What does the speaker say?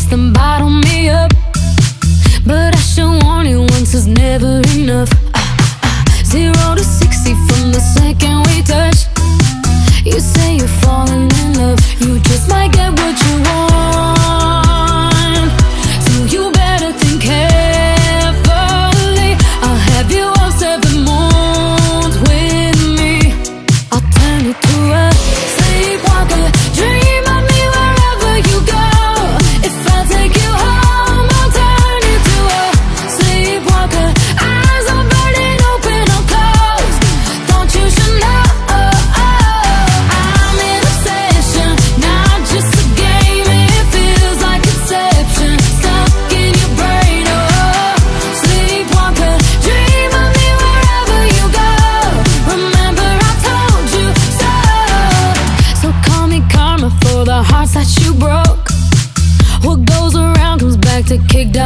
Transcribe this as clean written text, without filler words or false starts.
drinks, then bottle me up. But I should warn you, once is never enough. 0 to 60 from the second we touch. You say you're falling in love, you just might get what you want. So you better think carefully. I'll have you all 7 months with me. I'll turn you to a sleepwalker. Dream of me wherever you go. If I take you home, I'll turn you to a sleepwalker. Eyes are burning open or closed. Don't you should know? I'm an obsession, not just a game. It feels like conception, stuck in your brain. Oh, sleepwalker. Dream of me wherever you go. Remember I told you so. So call me karma for the hearts that you broke. What goes around comes back to kick down